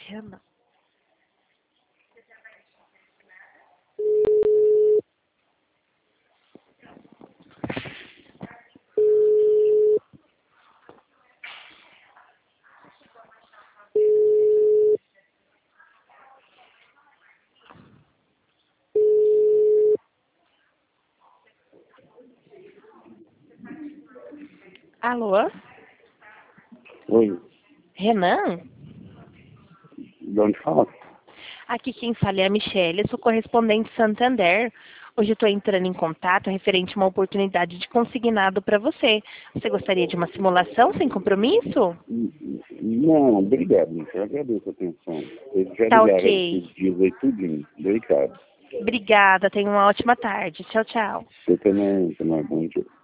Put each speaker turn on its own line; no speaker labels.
Renan. Alô?
Oi,
Renan?
de onde fala?
Aqui quem fala é a Michelle, sou correspondente Santander. Hoje eu estou entrando em contato referente a uma oportunidade de consignado para você. Você gostaria de uma simulação sem compromisso?
Não, obrigado, gente. Eu agradeço a atenção. Vocês já
Tá
ligaram
ok.
esses dias aí tudinho. Obrigado.
Obrigada, tenha uma ótima tarde. Tchau, tchau.
Você também, bom dia.